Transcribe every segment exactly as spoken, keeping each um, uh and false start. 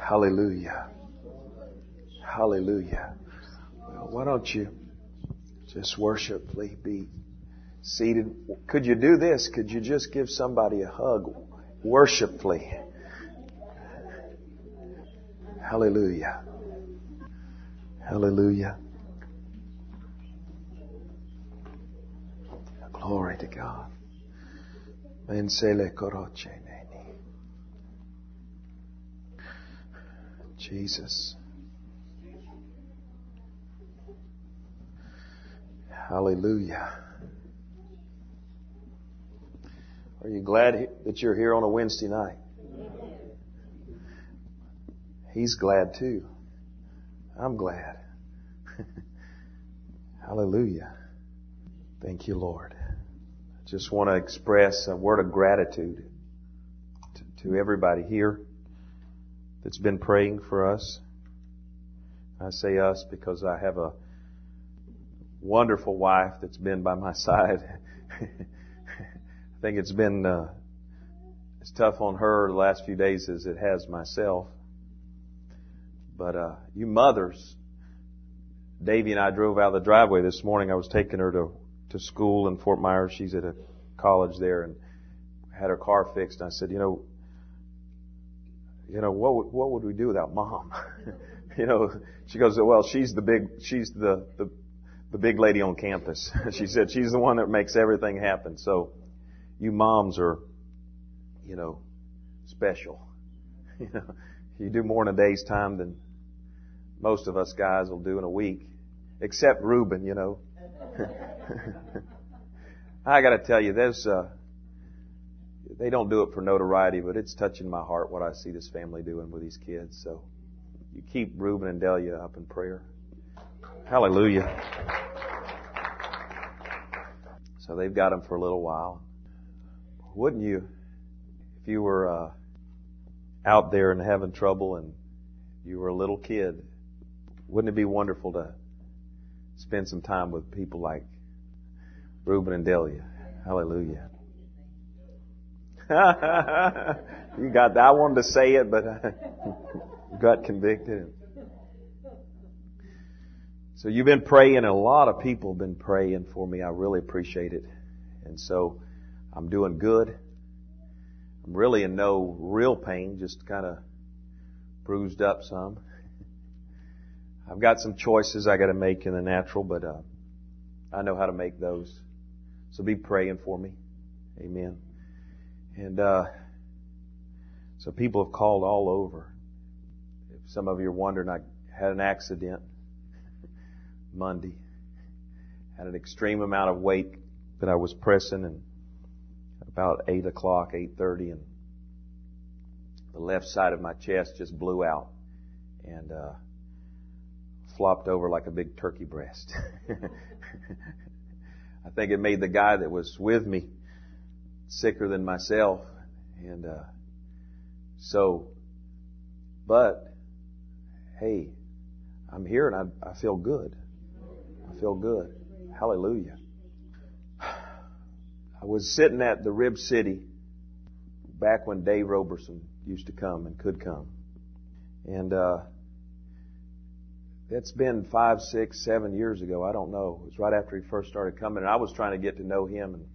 Hallelujah. Hallelujah. Well, why don't you just worshipfully be seated? Could you do this? Could you just give somebody a hug worshipfully? Hallelujah. Hallelujah. Glory to God. Jesus. Hallelujah. Are you glad that you're here on a Wednesday night? He's glad too. I'm glad. Hallelujah. Thank you, Lord. I just want to express a word of gratitude to, to everybody here that's been praying for us. I say us because I have a wonderful wife that's been by my side. I think it's been uh, as tough on her the last few days as it has myself. But uh, you mothers, Davy and I drove out of the driveway this morning. I was taking her to, to school in Fort Myers. She's at a college there and had her car fixed. And I said, you know, you know, what would, what would we do without Mom? You know, she goes, well, she's the big, she's the, the, the big lady on campus. She said she's the one that makes everything happen. So you moms are, you know, special. You know, you do more in a day's time than most of us guys will do in a week, except Reuben, you know. I got to tell you, there's, uh, they don't do it for notoriety, but it's touching my heart what I see this family doing with these kids. So you keep Reuben and Delia up in prayer. Hallelujah. So they've got them for a little while. Wouldn't you, if you were uh, out there and having trouble and you were a little kid, wouldn't it be wonderful to spend some time with people like Reuben and Delia? Hallelujah. You got that. I wanted to say it, but I got convicted. So you've been praying, and a lot of people have been praying for me. I really appreciate it. And so I'm doing good. I'm really in no real pain, just kind of bruised up some. I've got some choices I got to make in the natural, but uh, I know how to make those. So be praying for me. Amen. And uh, so people have called all over. If some of you are wondering, I had an accident Monday. Had an extreme amount of weight that I was pressing, and about eight o'clock, eight thirty, and the left side of my chest just blew out and uh, flopped over like a big turkey breast. I think it made the guy that was with me sicker than myself. And uh, so, but, hey, I'm here and I, I feel good. I feel good. Hallelujah. I was sitting at the Rib City back when Dave Roberson used to come and could come. And uh, it's been five, six, seven years ago. I don't know. It was right after he first started coming. And I was trying to get to know him. And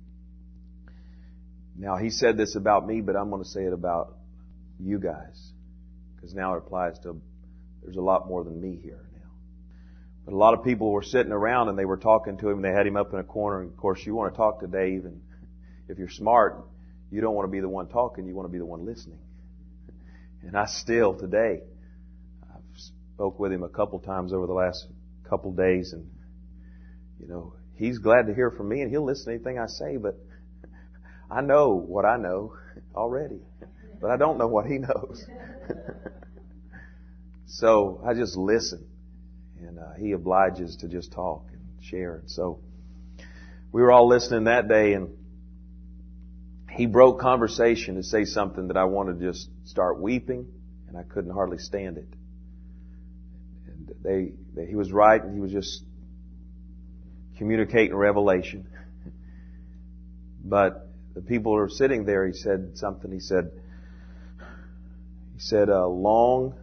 now, he said this about me, but I'm going to say it about you guys. Because now it applies to, there's a lot more than me here now. But a lot of people were sitting around and they were talking to him. And they had him up in a corner. And of course, you want to talk to Dave. And if you're smart, you don't want to be the one talking. You want to be the one listening. And I still, today, I've spoke with him a couple times over the last couple days. And, you know, he's glad to hear from me. And he'll listen to anything I say. But I know what I know already, but I don't know what he knows. So I just listen, and uh, he obliges to just talk and share. And so we were all listening that day, and he broke conversation to say something that I wanted to just start weeping, and I couldn't hardly stand it. And they, they he was right, and he was just communicating revelation. But the people who were sitting there, he said something. He said, he said, uh, long,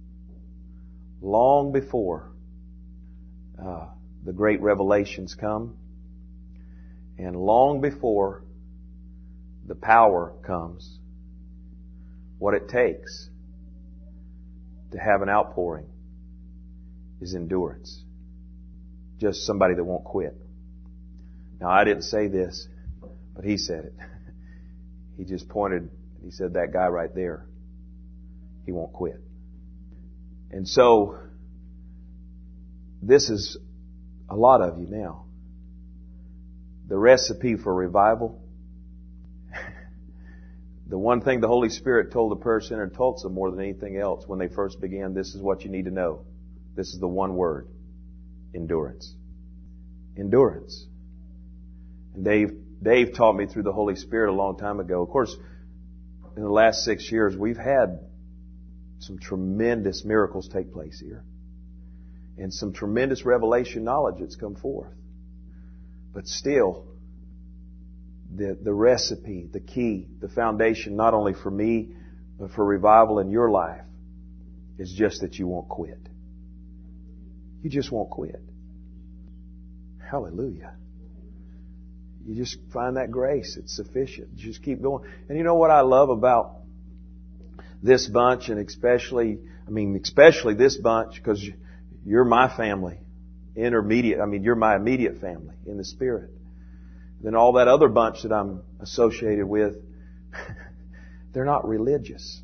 long before uh, the great revelations come, and long before the power comes, what it takes to have an outpouring is endurance. Just somebody that won't quit. Now, I didn't say this, but he said it. He just pointed, he said, that guy right there, he won't quit. And so, this is a lot of you now. The recipe for revival. The one thing the Holy Spirit told the Prayer Center in Tulsa more than anything else when they first began, this is what you need to know. This is the one word. Endurance. Endurance. And Dave, Dave taught me through the Holy Spirit a long time ago. Of course, in the last six years, we've had some tremendous miracles take place here. And some tremendous revelation knowledge that's come forth. But still, the, the recipe, the key, the foundation, not only for me, but for revival in your life, is just that you won't quit. You just won't quit. Hallelujah. You just find that grace. It's sufficient. You just keep going. And you know what I love about this bunch, and especially, I mean, especially this bunch, because you're my family. Intermediate, I mean, you're my immediate family in the Spirit. Then all that other bunch that I'm associated with, they're not religious.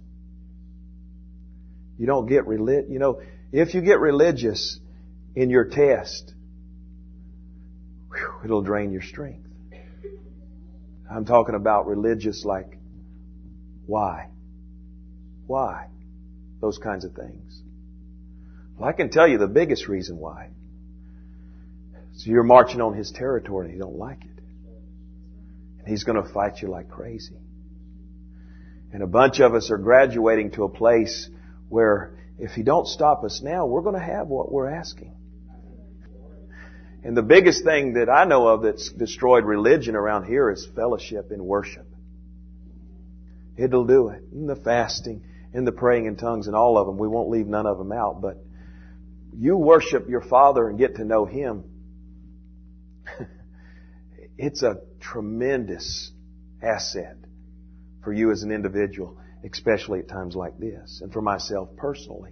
You don't get relig, you know, if you get religious in your test, whew, it'll drain your strength. I'm talking about religious like, why? Why? Those kinds of things. Well, I can tell you the biggest reason why. So you're marching on His territory and you don't like it. And He's going to fight you like crazy. And a bunch of us are graduating to a place where if He don't stop us now, we're going to have what we're asking. And the biggest thing that I know of that's destroyed religion around here is fellowship and worship. It'll do it. And the fasting and the praying in tongues and all of them. We won't leave none of them out. But you worship your Father and get to know Him. It's a tremendous asset for you as an individual, especially at times like this, and for myself personally.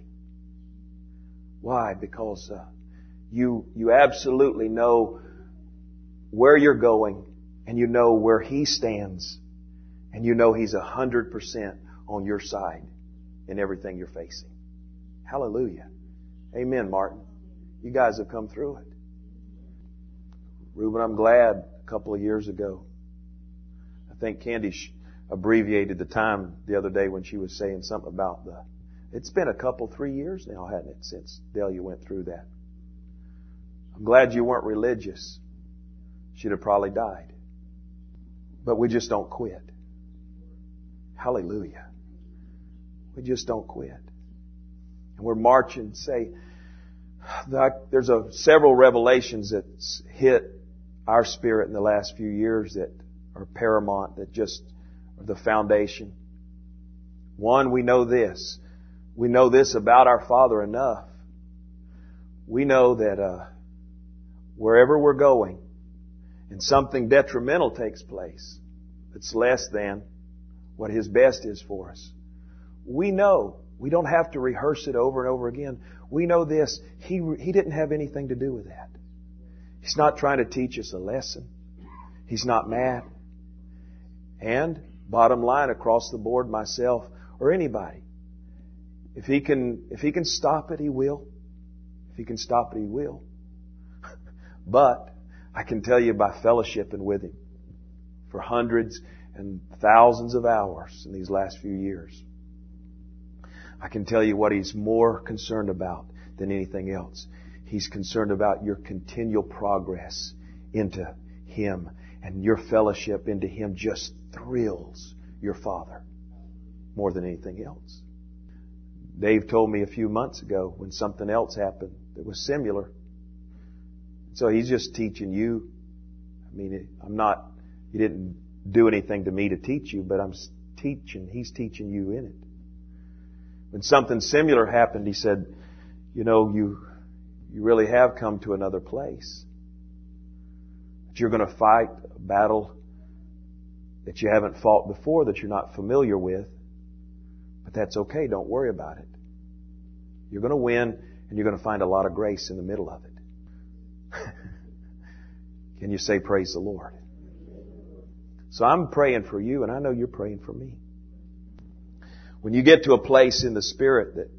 Why? Because uh, you you absolutely know where you're going, and you know where He stands, and you know He's a hundred percent on your side in everything you're facing. Hallelujah. Amen, Martin. You guys have come through it. Reuben, I'm glad a couple of years ago, I think Candy abbreviated the time the other day when she was saying something about the, it's been a couple, three years now, hasn't it, since Delia went through that. I'm glad you weren't religious. She'd have probably died. But we just don't quit. Hallelujah. We just don't quit. And we're marching, say, there's a, several revelations that's hit our spirit in the last few years that are paramount, that just are the foundation. One, we know this. We know this about our Father enough. We know that uh, wherever we're going and something detrimental takes place that's less than what His best is for us, we know. We don't have to rehearse it over and over again. We know this. He, he didn't have anything to do with that. He's not trying to teach us a lesson. He's not mad. And, bottom line, across the board, myself or anybody, if He can, if He can stop it, He will. If He can stop it, He will. But I can tell you by fellowshipping with Him for hundreds and thousands of hours in these last few years, I can tell you what He's more concerned about than anything else. He's concerned about your continual progress into Him. And your fellowship into Him just thrills your Father more than anything else. Dave told me a few months ago when something else happened that was similar. So He's just teaching you. I mean, I'm not, He didn't do anything to me to teach you, but I'm teaching, He's teaching you in it. When something similar happened, he said, you know, you, you really have come to another place. That you're going to fight a battle that you haven't fought before, that you're not familiar with. But that's okay. Don't worry about it. You're going to win, and you're going to find a lot of grace in the middle of it. Can you say praise the Lord? So I'm praying for you, and I know you're praying for me. When you get to a place in the Spirit that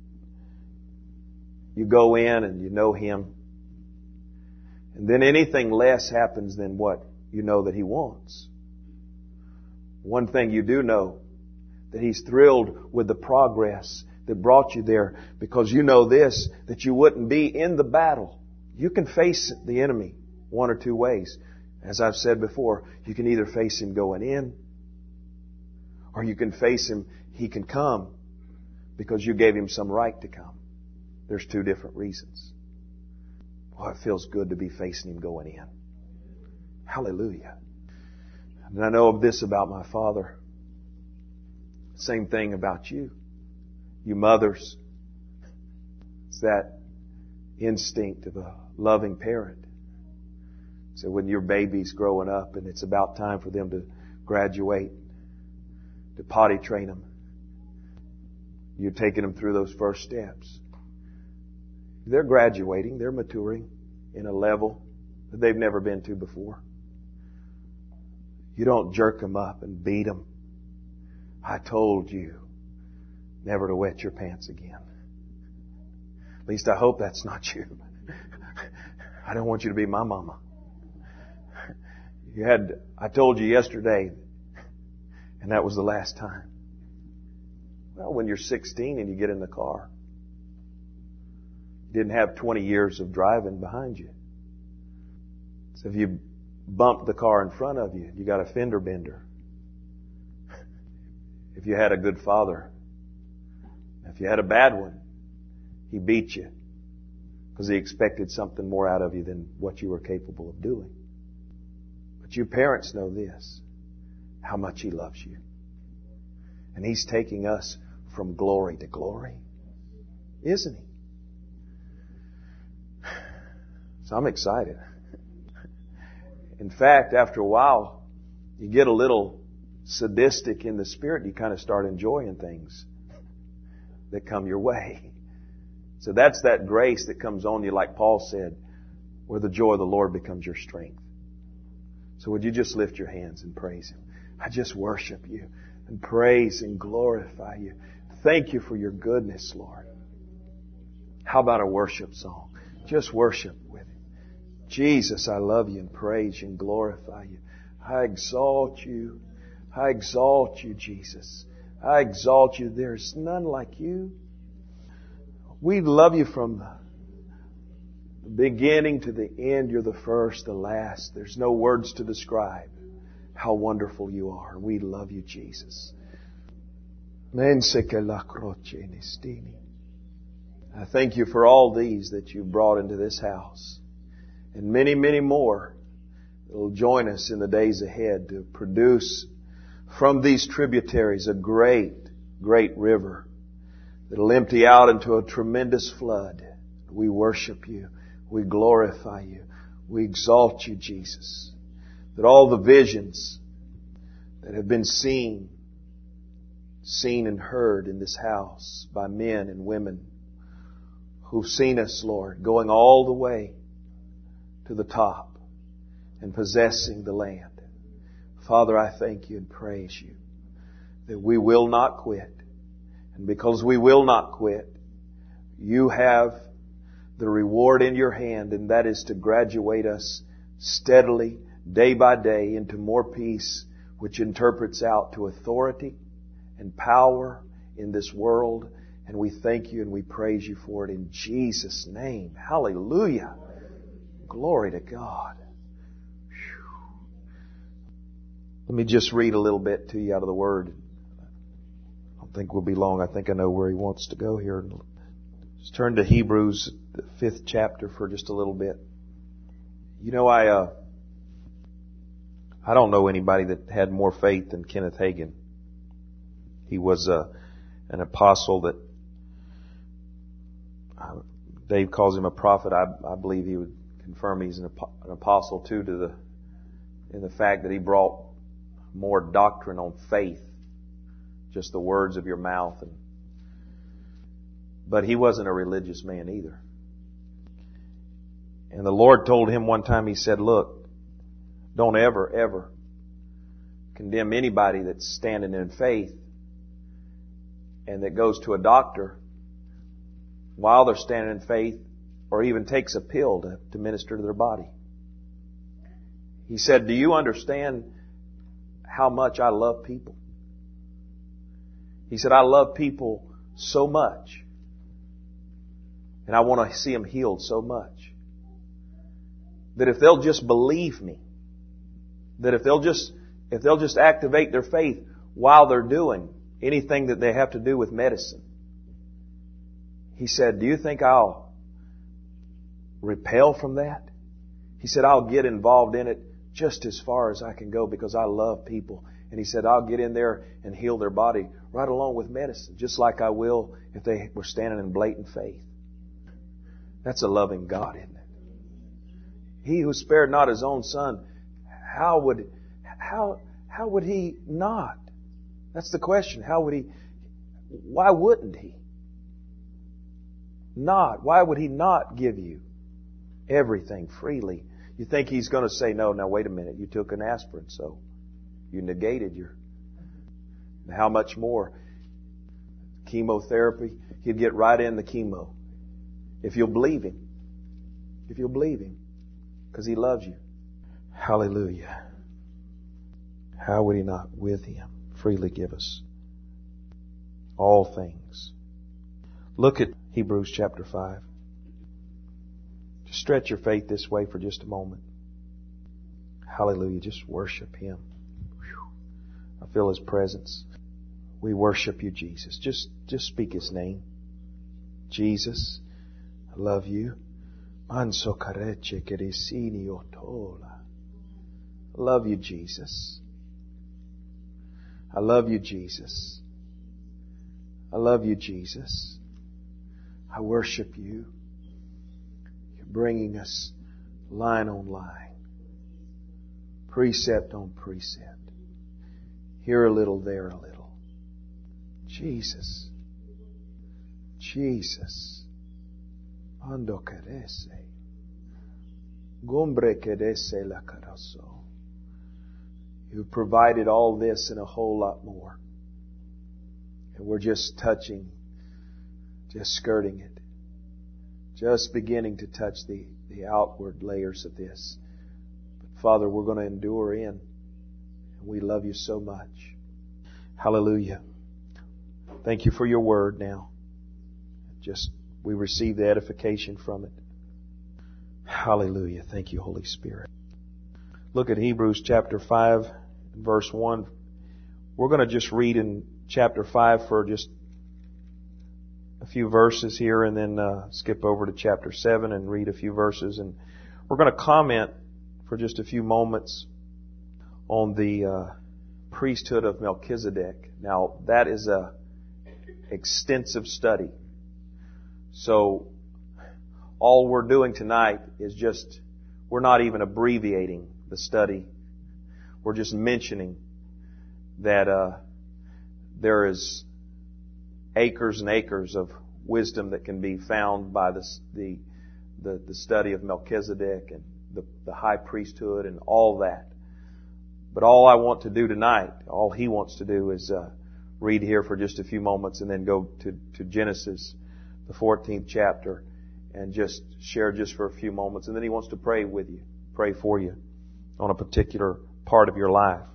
you go in and you know Him, and then anything less happens than what you know that He wants. One thing you do know, that He's thrilled with the progress that brought you there, because you know this, that you wouldn't be in the battle. You can face the enemy one or two ways. As I've said before, you can either face him going in, or you can face him, he can come because you gave him some right to come. There's two different reasons. Well, it feels good to be facing him going in. Hallelujah. And I know of this about my father. Same thing about you. You mothers. It's that instinct of a loving parent. So when your baby's growing up and it's about time for them to graduate, to potty train them, you're taking them through those first steps. They're graduating, they're maturing in a level that they've never been to before. You don't jerk them up and beat them. I told you never to wet your pants again. At least I hope that's not you. I don't want you to be my mama. You had, I told you yesterday, and that was the last time. Well, when you're sixteen and you get in the car, you didn't have twenty years of driving behind you. So if you bumped the car in front of you, you got a fender bender. If you had a good father, if you had a bad one, he beat you because he expected something more out of you than what you were capable of doing. But you parents know this, how much He loves you. And He's taking us from glory to glory. Isn't He? So I'm excited. In fact, after a while, you get a little sadistic in the spirit. You kind of start enjoying things that come your way. So that's that grace that comes on you, like Paul said, where the joy of the Lord becomes your strength. So would you just lift your hands and praise Him? I just worship You and praise and glorify You. Thank You for Your goodness, Lord. How about a worship song? Just worship with Him. Jesus, I love You and praise You and glorify You. I exalt You. I exalt You, Jesus. I exalt You. There's none like You. We love You from the beginning to the end. You're the first, the last. There's no words to describe how wonderful You are. We love You, Jesus. I thank You for all these that You brought into this house, and many, many more that will join us in the days ahead to produce from these tributaries a great, great river that will empty out into a tremendous flood. We worship You. We glorify You. We exalt You, Jesus. That all the visions that have been seen, seen and heard in this house by men and women who've seen us, Lord, going all the way to the top and possessing the land. Father, I thank You and praise You that we will not quit. And because we will not quit, You have the reward in Your hand, and that is to graduate us steadily, day by day, into more peace, which interprets out to authority and power in this world. And we thank You and we praise You for it in Jesus' name. Hallelujah. Glory to God. Whew. Let me just read a little bit to you out of the Word. I don't think we'll be long. I think I know where He wants to go here. Just turn to Hebrews, the fifth chapter, for just a little bit. You know, I uh, I don't know anybody that had more faith than Kenneth Hagin. He was uh, an apostle that Dave calls him a prophet. I, I believe he would confirm he's an, an apostle too, to the in the fact that he brought more doctrine on faith, just the words of your mouth. And but he wasn't a religious man either. And the Lord told him one time, He said, look, don't ever, ever condemn anybody that's standing in faith and that goes to a doctor while they're standing in faith, or even takes a pill to, to minister to their body. He said, do you understand how much I love people? He said, I love people so much, and I want to see them healed so much, that if they'll just believe me, that if they'll just if they'll just activate their faith while they're doing anything that they have to do with medicine, he said, do you think I'll repel from that? He said, I'll get involved in it just as far as I can go because I love people. And he said, I'll get in there and heal their body right along with medicine, just like I will if they were standing in blatant faith. That's a loving God, isn't it? He who spared not His own Son, how would, how, how would He not? That's the question. How would He, why wouldn't He not? Why would He not give you everything freely? You think He's going to say, no, now wait a minute, you took an aspirin, so you negated your, how much more? Chemotherapy, He'd get right in the chemo. If you'll believe Him. If you'll believe Him. Because He loves you. Hallelujah. How would He not with Him freely give us all things? Look at Hebrews chapter five. Just stretch your faith this way for just a moment. Hallelujah. Just worship Him. Whew. I feel His presence. We worship You, Jesus. Just, just speak His name. Jesus, I love You. I love You, Jesus. I love You, Jesus. I love You, Jesus. I worship You. You're bringing us line on line, precept on precept. Here a little, there a little. Jesus. Jesus. Ando querese. Gumbre querese la carazo. You've provided all this and a whole lot more. And we're just touching, just skirting it. Just beginning to touch the, the outward layers of this. But Father, we're going to endure in. And we love You so much. Hallelujah. Thank You for Your word now. Just we receive the edification from it. Hallelujah. Thank You, Holy Spirit. Look at Hebrews chapter five, verse one. We're going to just read in chapter five for just a few verses here and then uh, skip over to chapter seven and read a few verses. And we're going to comment for just a few moments on the uh, priesthood of Melchizedek. Now, that is a extensive study. So, all we're doing tonight is just, we're not even abbreviating the study. We're just mentioning that uh, there is acres and acres of wisdom that can be found by the the the, the study of Melchizedek and the, the high priesthood and all that. But all I want to do tonight, all he wants to do is uh, read here for just a few moments and then go to, to Genesis, the fourteenth chapter, and just share just for a few moments. And then he wants to pray with you, pray for you on a particular part of your life.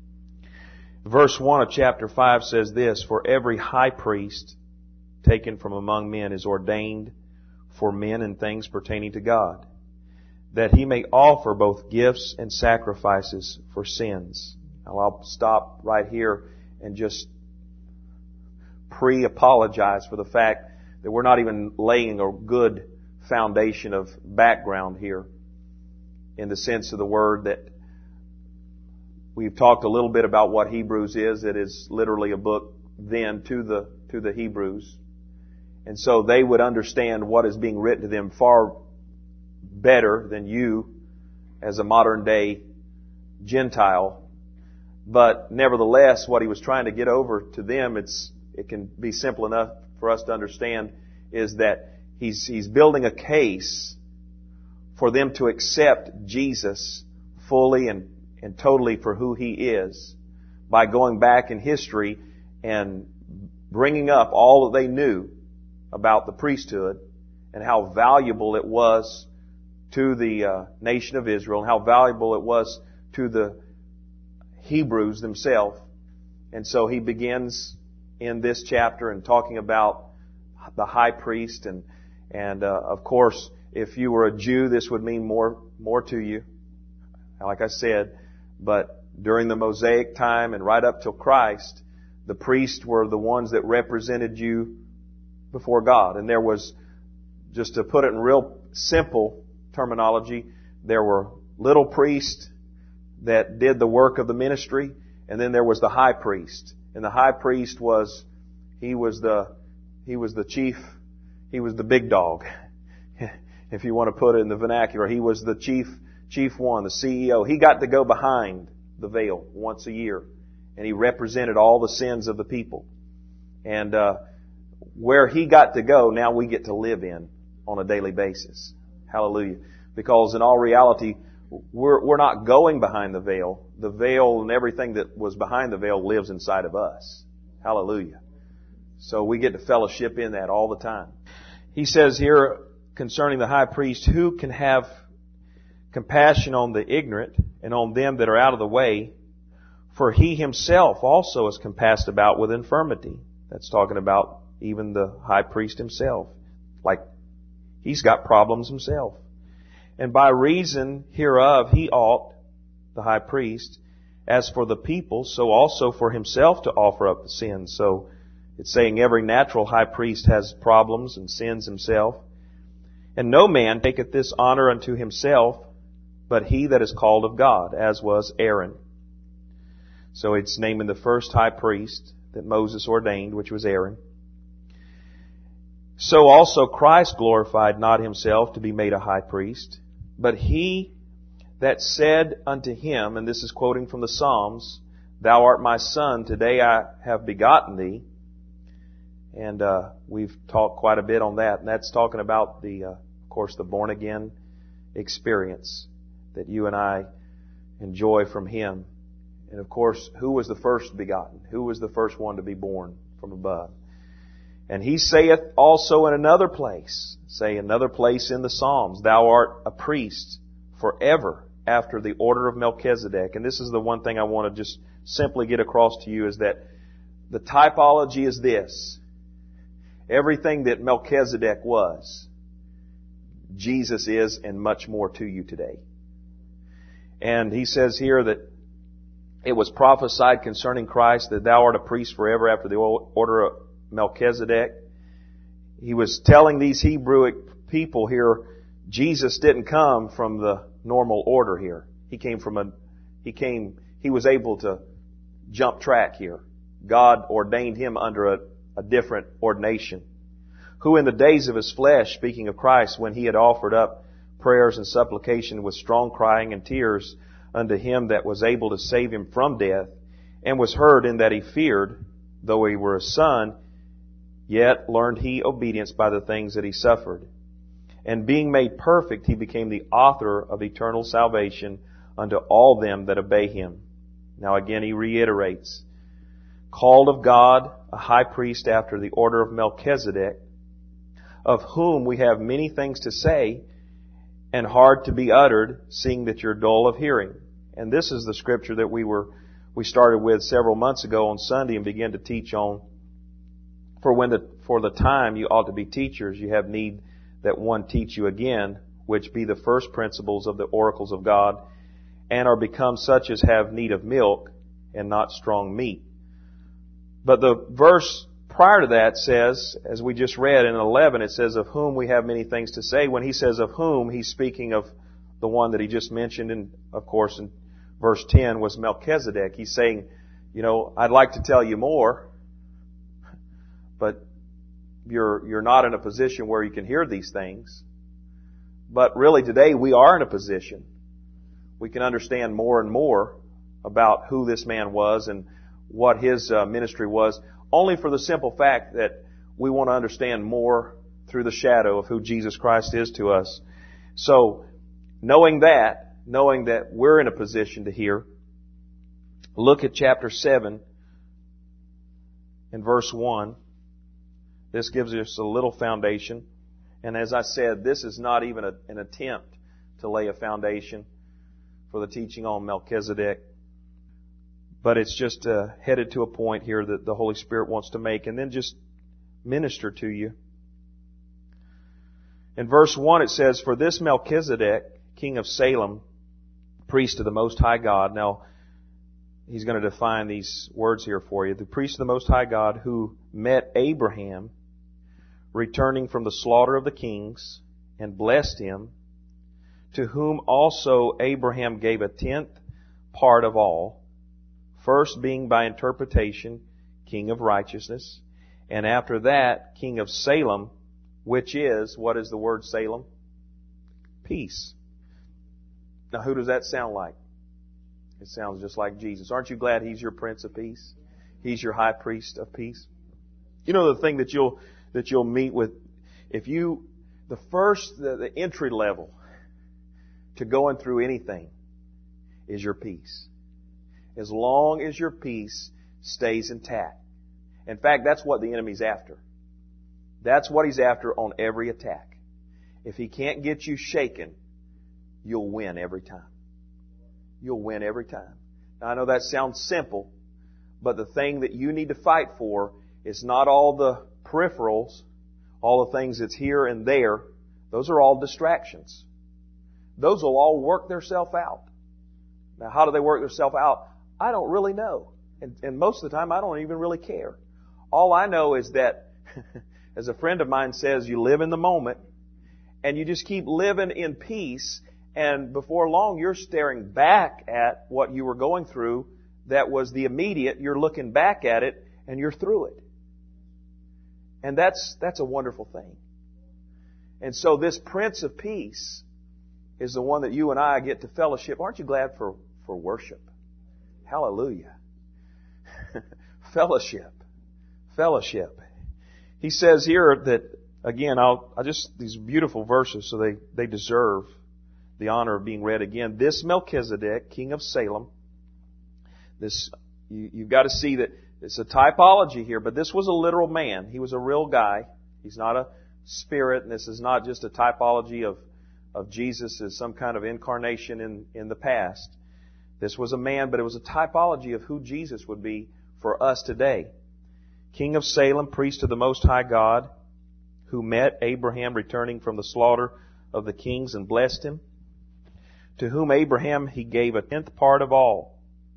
Verse one of chapter five says this, for every high priest taken from among men is ordained for men and things pertaining to God, that he may offer both gifts and sacrifices for sins. Now I'll stop right here and just pre-apologize for the fact that we're not even laying a good foundation of background here in the sense of the word that we've talked a little bit about what Hebrews is. It is literally a book then to the to the Hebrews. And so they would understand what is being written to them far better than you as a modern day Gentile. But nevertheless, what he was trying to get over to them, it's, it can be simple enough for us to understand, is that he's, he's building a case for them to accept Jesus fully and, and totally for who He is by going back in history and bringing up all that they knew about the priesthood and how valuable it was to the uh, nation of Israel and how valuable it was to the Hebrews themselves. And so he begins in this chapter and talking about the high priest, and and uh, of course, if you were a Jew, this would mean more more to you, like I said. But during the Mosaic time and right up till Christ, the priests were the ones that represented you before God. And there was, just to put it in real simple terminology, there were little priests that did the work of the ministry, and then there was the high priest. And the high priest was, he was the, he was the chief, he was the big dog, if you want to put it in the vernacular. He was the chief, chief one, the C E O. He got to go behind the veil once a year, and he represented all the sins of the people. And uh, where he got to go, now we get to live in on a daily basis. Hallelujah. Because in all reality, we're, we're not going behind the veil. The veil and everything that was behind the veil lives inside of us. Hallelujah. So we get to fellowship in that all the time. He says here concerning the high priest, who can have compassion on the ignorant and on them that are out of the way? For he himself also is compassed about with infirmity. That's talking about even the high priest himself. Like, he's got problems himself. And by reason hereof he ought, the high priest, as for the people, so also for himself to offer up the sins. So it's saying every natural high priest has problems and sins himself. And no man taketh this honor unto himself, but he that is called of God, as was Aaron. So it's naming the first high priest that Moses ordained, which was Aaron. So also Christ glorified not himself to be made a high priest, but he that said unto him, and this is quoting from the Psalms, Thou art my son, today I have begotten thee. And uh, we've talked quite a bit on that. And that's talking about the, uh, of course, the born again experience that you and I enjoy from Him. And of course, who was the first begotten? Who was the first one to be born from above? And He saith also in another place, say another place in the Psalms, Thou art a priest forever after the order of Melchizedek. And this is the one thing I want to just simply get across to you, is that the typology is this. Everything that Melchizedek was, Jesus is, and much more to you today. And he says here that it was prophesied concerning Christ that thou art a priest forever after the order of Melchizedek. He was telling these Hebrew people here, Jesus didn't come from the normal order here. He came from a, he came, he was able to jump track here. God ordained him under a, a different ordination. Who in the days of his flesh, speaking of Christ, when he had offered up prayers and supplication with strong crying and tears unto him that was able to save him from death, and was heard in that he feared, though he were a son, yet learned he obedience by the things that he suffered. And being made perfect, he became the author of eternal salvation unto all them that obey him. Now again he reiterates, called of God, a high priest after the order of Melchizedek, of whom we have many things to say, and hard to be uttered, seeing that you're dull of hearing. And this is the scripture that we were, we started with several months ago on Sunday and began to teach on. For when the, for the time you ought to be teachers, you have need that one teach you again, which be the first principles of the oracles of God, and are become such as have need of milk and not strong meat. But the verse prior to that says, as we just read in eleven, it says, of whom we have many things to say. When he says of whom, he's speaking of the one that he just mentioned, and of course in verse ten was Melchizedek. He's saying, you know, I'd like to tell you more, but you're, you're not in a position where you can hear these things. But really today we are in a position. We can understand more and more about who this man was and what his uh, ministry was, only for the simple fact that we want to understand more through the shadow of who Jesus Christ is to us. So, knowing that, knowing that we're in a position to hear, look at chapter seven and verse one. This gives us a little foundation. And as I said, this is not even a, an attempt to lay a foundation for the teaching on Melchizedek. But it's just uh, headed to a point here that the Holy Spirit wants to make and then just minister to you. In verse one it says, "For this Melchizedek, king of Salem, priest of the Most High God." Now, he's going to define these words here for you. "The priest of the Most High God who met Abraham, returning from the slaughter of the kings, and blessed him, to whom also Abraham gave a tenth part of all, first being by interpretation king of righteousness, and after that king of Salem, which is," what is the word Salem? Peace. Now who does that sound like? It sounds just like Jesus. Aren't you glad He's your Prince of Peace? He's your High Priest of Peace. You know the thing that you'll that you'll meet with, if you, the first, the, the entry level to going through anything is your peace. As long as your peace stays intact. In fact, that's what the enemy's after. That's what he's after on every attack. If he can't get you shaken, you'll win every time. You'll win every time. Now, I know that sounds simple, but the thing that you need to fight for is not all the peripherals, all the things that's here and there. Those are all distractions. Those will all work themselves out. Now, how do they work themselves out? I don't really know. And, and most of the time, I don't even really care. All I know is that, as a friend of mine says, you live in the moment, and you just keep living in peace, and before long, you're staring back at what you were going through that was the immediate. You're looking back at it, and you're through it. And that's that's a wonderful thing. And so this Prince of Peace is the one that you and I get to fellowship. Aren't you glad for, for worship? Hallelujah. Fellowship. Fellowship. He says here that, again, I'll, I just, these beautiful verses, so they, they deserve the honor of being read again. This Melchizedek, king of Salem, this, you, you've got to see that it's a typology here, but this was a literal man. He was a real guy. He's not a spirit, and this is not just a typology of, of Jesus as some kind of incarnation in, in the past. This was a man, but it was a typology of who Jesus would be for us today. King of Salem, priest of the Most High God, who met Abraham returning from the slaughter of the kings and blessed him, to whom Abraham he gave a tenth part of all.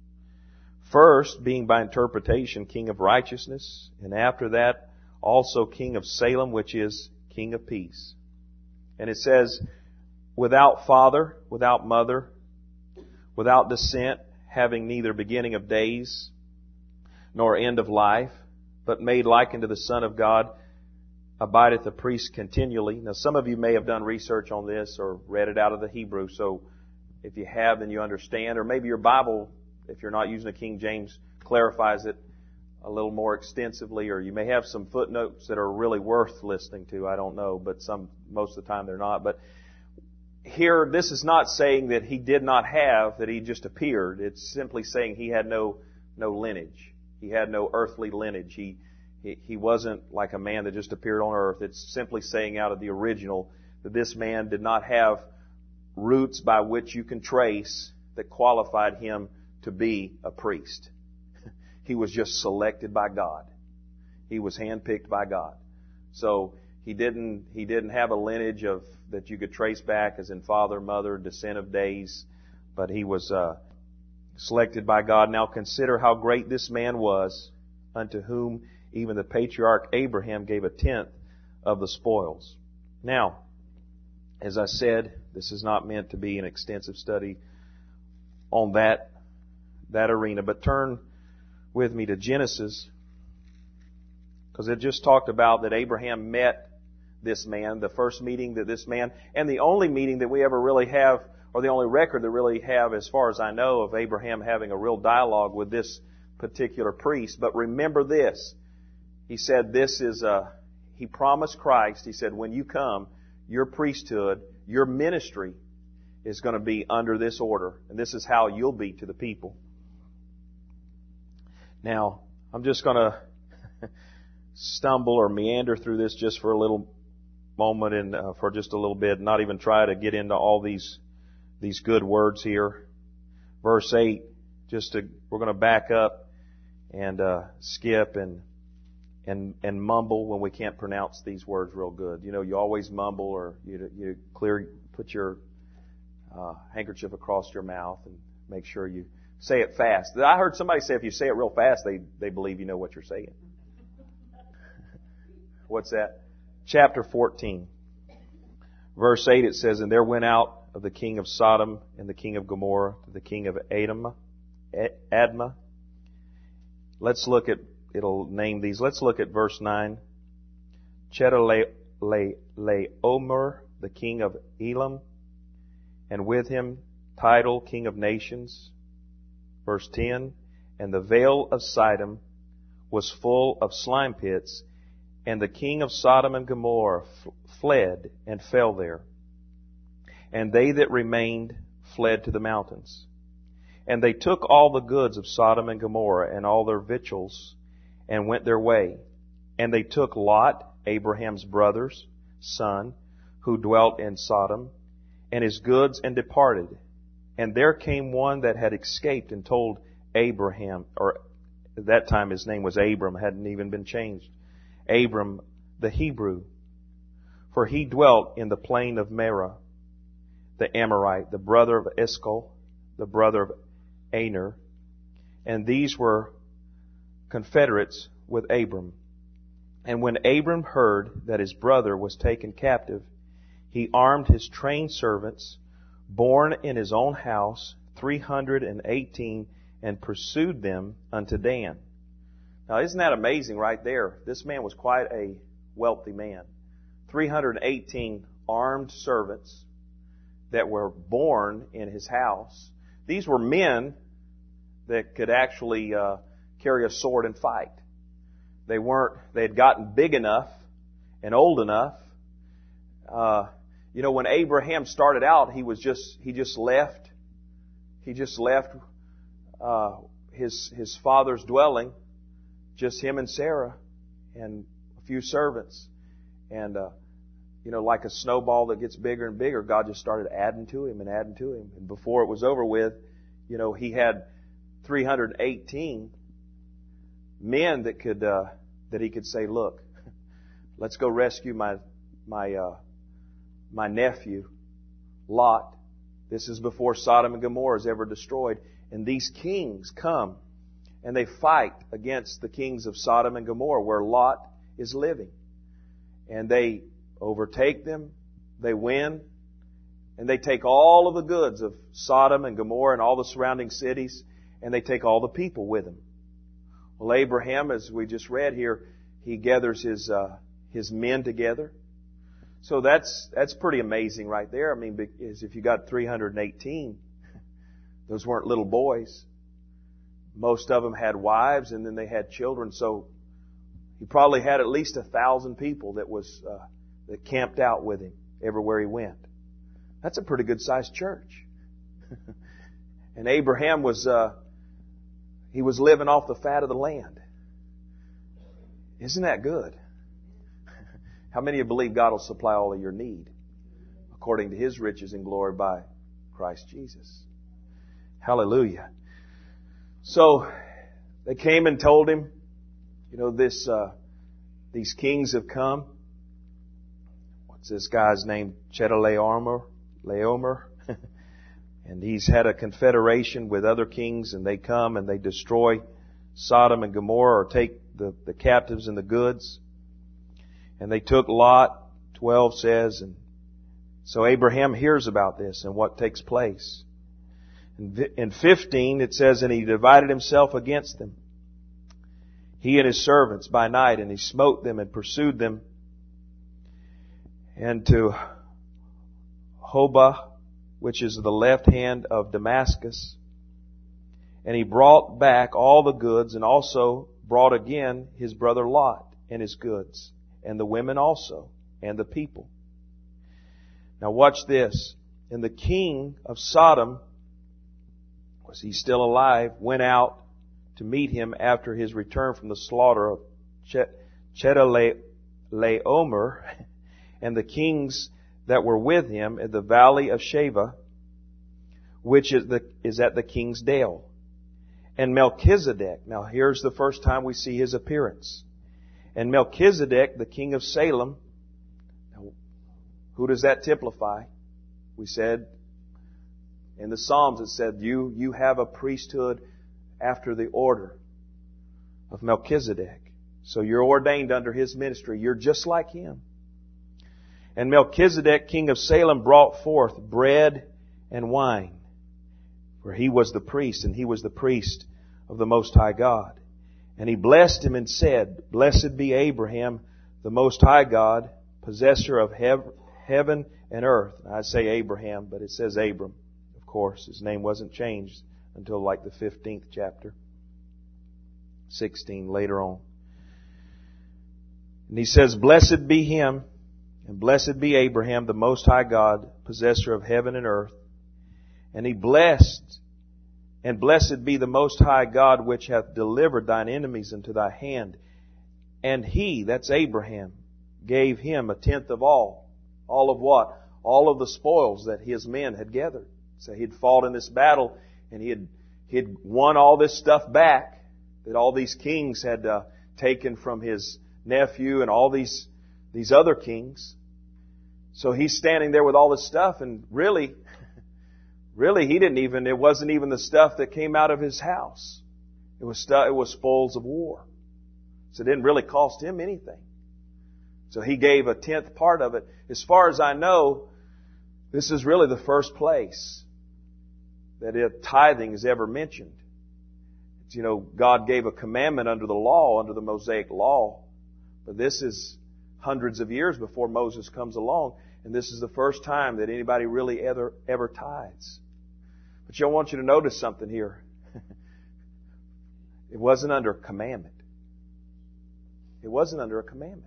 First, being by interpretation king of righteousness, and after that also king of Salem, which is king of peace. And it says, without father, without mother, without descent, having neither beginning of days nor end of life, but made like unto the Son of God, abideth the priest continually. Now, some of you may have done research on this or read it out of the Hebrew, so if you have, then you understand. Or maybe your Bible, if you're not using a King James, clarifies it a little more extensively, or you may have some footnotes that are really worth listening to. I don't know, but some, most of the time they're not. But here, this is not saying that he did not have, that he just appeared. It's simply saying he had no, no lineage. He had no earthly lineage. He, he, he wasn't like a man that just appeared on earth. It's simply saying out of the original that this man did not have roots by which you can trace that qualified him to be a priest. He was just selected by God. He was handpicked by God. So he didn't he didn't have a lineage of that you could trace back as in father, mother, descent of days, but he was uh, selected by God. Now consider how great this man was, unto whom even the patriarch Abraham gave a tenth of the spoils. Now, as I said, this is not meant to be an extensive study on that that arena, but turn with me to Genesis, Because it just talked about that Abraham met this man, the first meeting that this man, and the only meeting that we ever really have, or the only record that really have, as far as I know, of Abraham having a real dialogue with this particular priest. But remember this. He said this is a, he promised Christ, he said, when you come, your priesthood, your ministry is going to be under this order. And this is how you'll be to the people. Now, I'm just going to stumble or meander through this just for a little moment and uh, for just a little bit, not even try to get into all these these good words here. Verse eight, just to, we're going to back up and uh, skip and and and mumble when we can't pronounce these words real good. You know, you always mumble or you you clear put your uh, handkerchief across your mouth and make sure you say it fast. I heard somebody say if you say it real fast, they they believe you know what you're saying. What's that? Chapter fourteen. Verse eight, it says, And there went out of the king of Sodom and the king of Gomorrah to the king of Admah. Admah. Let's look at, it'll name these. Let's look at verse nine. Chedorlaomer, the king of Elam, and with him Tidal, king of nations. Verse ten. And the vale of Sidon was full of slime pits, and the king of Sodom and Gomorrah f- fled and fell there. And they that remained fled to the mountains. And they took all the goods of Sodom and Gomorrah and all their victuals and went their way. And they took Lot, Abraham's brother's son, who dwelt in Sodom, and his goods and departed. And there came one that had escaped and told Abraham, or at that time his name was Abram, hadn't even been changed. Abram the Hebrew, for he dwelt in the plain of Merah, the Amorite, the brother of Eshcol, the brother of Aner, and these were confederates with Abram. And when Abram heard that his brother was taken captive, he armed his trained servants, born in his own house, three hundred and eighteen, and pursued them unto Dan. Now, isn't that amazing right there? This man was quite a wealthy man. three hundred eighteen armed servants that were born in his house. These were men that could actually uh, carry a sword and fight. They weren't, they had gotten big enough and old enough. Uh, you know, when Abraham started out, he was just, he just left, he just left uh, his, his father's dwelling, just him and Sarah and a few servants. And, uh, you know, like a snowball that gets bigger and bigger, God just started adding to him and adding to him. And before it was over with, you know, he had three hundred eighteen men that could, uh, that he could say, look, let's go rescue my, my, uh, my nephew, Lot. This is before Sodom and Gomorrah is ever destroyed. And these kings come and they fight against the kings of Sodom and Gomorrah where Lot is living. And they overtake them, they win, and they take all of the goods of Sodom and Gomorrah and all the surrounding cities, and they take all the people with them. Well, Abraham, as we just read here, he gathers his uh, his men together. So that's that's pretty amazing right there. I mean, because if you got three hundred eighteen, those weren't little boys. Most of them had wives, and then they had children. So he probably had at least a thousand people that was uh, that camped out with him everywhere he went. That's a pretty good sized church. And Abraham was uh, he was living off the fat of the land. Isn't that good? How many of you believe God will supply all of your need according to His riches and glory by Christ Jesus? Hallelujah. So they came and told him, you know, this uh, these kings have come. What's this guy's name? Chedorlaomer, Laomer, and he's had a confederation with other kings, and they come and they destroy Sodom and Gomorrah, or take the, the captives and the goods. And they took Lot, twelve says, and so Abraham hears about this and what takes place. In fifteen, it says, and he divided himself against them. he and his servants by night, and he smote them and pursued them. And to Hobah, which is the left hand of Damascus. And he brought back all the goods, and also brought again his brother Lot and his goods, and the women also, and the people. Now watch this. And the king of Sodom, was he still alive, went out to meet him after his return from the slaughter of Chedorlaomer, and the kings that were with him in the valley of Shaveh, which is, the, is at the king's dale. And Melchizedek, now here's the first time we see his appearance. And Melchizedek, the king of Salem, now, who does that typify? We said in the Psalms, it said, you, you have a priesthood after the order of Melchizedek. So you're ordained under his ministry. You're just like him. And Melchizedek, king of Salem, brought forth bread and wine. For he was the priest, and he was the priest of the Most High God. And he blessed him and said, Blessed be Abraham, the Most High God, possessor of hev- heaven and earth. I say Abraham, but it says Abram. Of course, his name wasn't changed until like the fifteenth chapter. sixteen later on. And he says, Blessed be him, and blessed be Abraham, the Most High God, possessor of heaven and earth. And he blessed, and blessed be the Most High God, which hath delivered thine enemies into thy hand. And he, that's Abraham, gave him a tenth of all. All of what? All of the spoils that his men had gathered. So he'd fought in this battle, and he had, he had won all this stuff back that all these kings had uh, taken from his nephew and all these, these other kings. So he's standing there with all this stuff, and really, really he didn't even, it wasn't even the stuff that came out of his house. It was stuff, it was spoils of war. So it didn't really cost him anything. So he gave a tenth part of it. As far as I know, this is really the first place that it, tithing is ever mentioned. It's, you know, God gave a commandment under the law, under the Mosaic law. But this is hundreds of years before Moses comes along. And this is the first time that anybody really ever, ever tithes. But I want you to notice something here. It wasn't under a commandment. It wasn't under a commandment.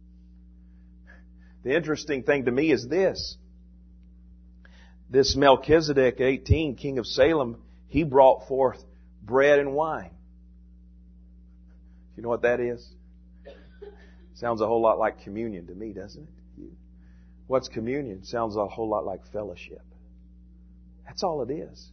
The interesting thing to me is this. This Melchizedek, eighteen, king of Salem, he brought forth bread and wine. You know what that is? Sounds a whole lot like communion to me, doesn't it? What's communion? Sounds a whole lot like fellowship. That's all it is.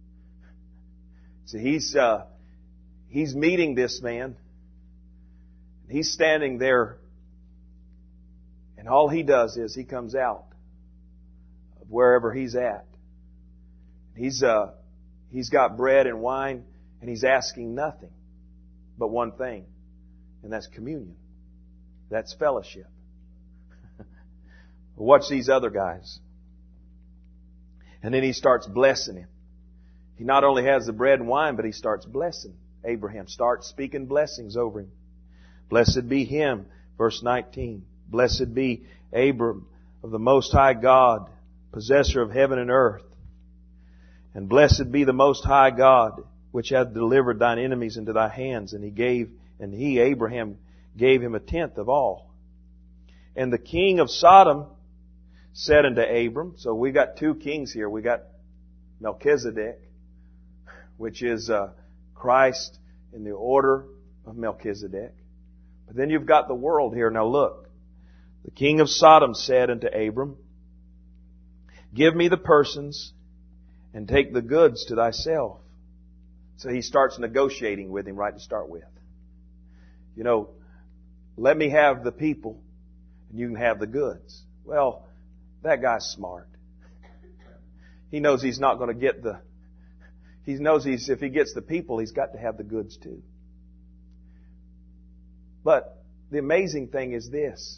So he's uh, he's meeting this man. He's standing there, and all he does is he comes out of wherever he's at. He's uh, he's got bread and wine, and he's asking nothing but one thing, and that's communion. That's fellowship. Watch these other guys. And then he starts blessing him. He not only has the bread and wine, but he starts blessing Abraham. Starts speaking blessings over him. Blessed be him, verse nineteen. Blessed be Abram of the Most High God, possessor of heaven and earth. And blessed be the Most High God, which hath delivered thine enemies into thy hands. And he gave, and he, Abraham, gave him a tenth of all. And the king of Sodom said unto Abram, so we got two kings here. We got Melchizedek, which is uh, Christ in the order of Melchizedek. But then you've got the world here. Now look, the king of Sodom said unto Abram, Give me the persons and take the goods to thyself. So he starts negotiating with him right to start with. You know, let me have the people and you can have the goods. Well, that guy's smart. He knows he's not going to get the, he knows he's, if he gets the people, he's got to have the goods too. But the amazing thing is this.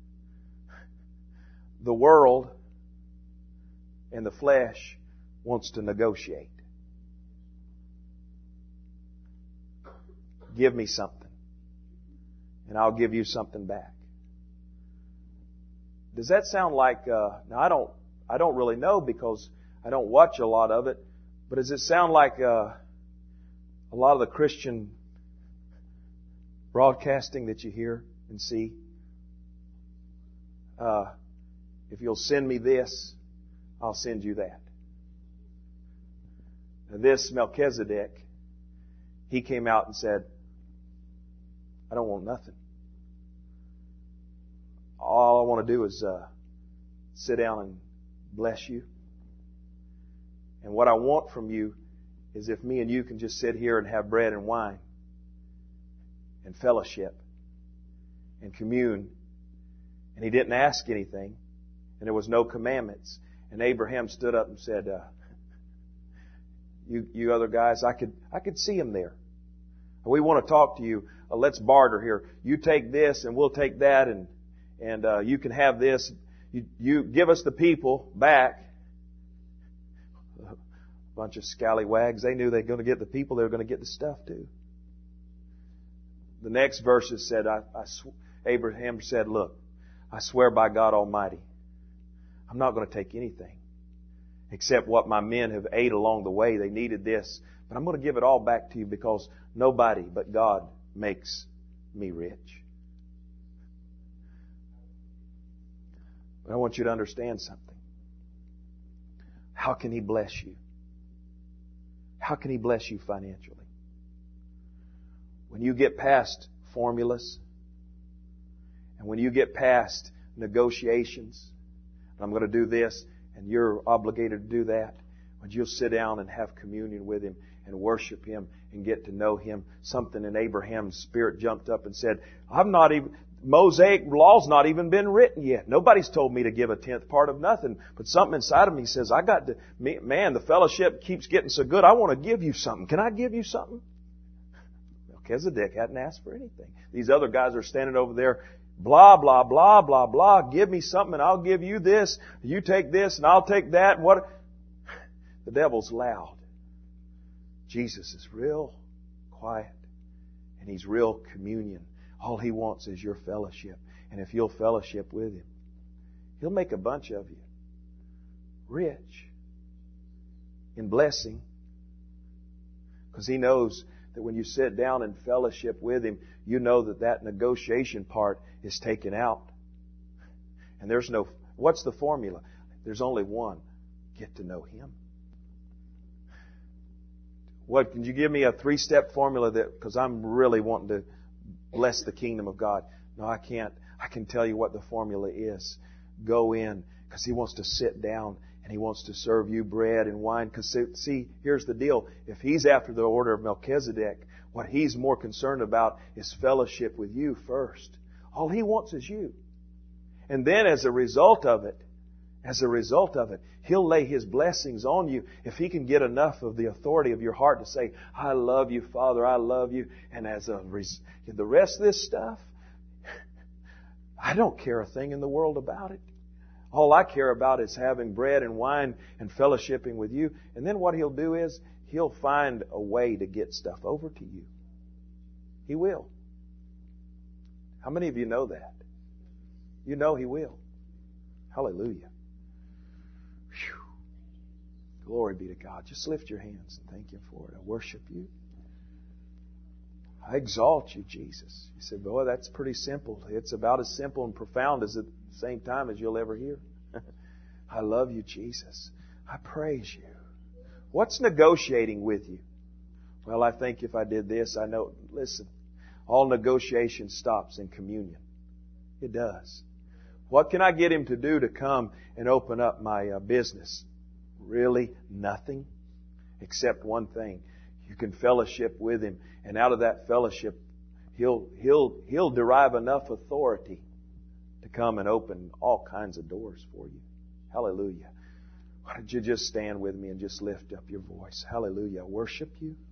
The world and the flesh wants to negotiate. Give me something. and I'll give you something back. Does that sound like, uh, now I don't, I don't really know because I don't watch a lot of it, but does it sound like uh, a lot of the Christian broadcasting that you hear and see? Uh, if you'll send me this, I'll send you that. Now this Melchizedek, he came out and said, I don't want nothing. All I want to do is uh, sit down and bless you. And what I want from you is if me and you can just sit here and have bread and wine and fellowship and commune. And he didn't ask anything. And there was no commandments. And Abraham stood up and said, uh, you, you other guys, I could, I could see him there. We want to talk to you. Uh, let's barter here. You take this and we'll take that, and and uh, you can have this. You, you give us the people back. A bunch of scallywags. They knew they were going to get the people. They were going to get the stuff too. The next verses said, I, I sw- Abraham said, look, I swear by God Almighty, I'm not going to take anything except what my men have ate along the way. They needed this. But I'm going to give it all back to you because nobody but God makes me rich. But I want you to understand something. How can He bless you? How can He bless you financially? When you get past formulas and when you get past negotiations, I'm going to do this and you're obligated to do that, when you'll sit down and have communion with Him and worship Him and get to know Him, something in Abraham's spirit jumped up and said, I'm not even, Mosaic law's not even been written yet. Nobody's told me to give a tenth part of nothing. But something inside of me says, I got to, man, the fellowship keeps getting so good, I want to give you something. Can I give you something? Melchizedek hadn't asked for anything. These other guys are standing over there, blah, blah, blah, blah, blah. Give me something and I'll give you this. You take this and I'll take that. What? The devil's loud. Jesus is real quiet. And He's real communion. All He wants is your fellowship. And if you'll fellowship with Him, He'll make a bunch of you rich in blessing. Because He knows that when you sit down and fellowship with Him, you know that that negotiation part is taken out. And there's no, what's the formula? There's only one. Get to know Him. What, can you give me a three-step formula that, because I'm really wanting to bless the kingdom of God. No, I can't. I can tell you what the formula is. Go in, because He wants to sit down and He wants to serve you bread and wine. Because see, here's the deal. If He's after the order of Melchizedek, what He's more concerned about is fellowship with you first. All He wants is you. And then as a result of it, as a result of it, He'll lay His blessings on you if He can get enough of the authority of your heart to say, I love you, Father, I love you. And as a res- the rest of this stuff, I don't care a thing in the world about it. All I care about is having bread and wine and fellowshipping with you. And then what He'll do is He'll find a way to get stuff over to you. He will. How many of you know that? You know He will. Hallelujah. Whew. Glory be to God. Just lift your hands and thank Him for it. I worship You. I exalt You, Jesus. You said, boy, that's pretty simple. It's about as simple and profound as at the same time as you'll ever hear. I love You, Jesus. I praise You. What's negotiating with You? Well, I think if I did this, I know. Listen, all negotiation stops in communion. It does. What can I get Him to do to come and open up my uh, business? Really nothing except one thing. You can fellowship with Him, and out of that fellowship, He'll He'll He'll derive enough authority to come and open all kinds of doors for you. Hallelujah. Why don't you just stand with me and just lift up your voice? Hallelujah. I worship You.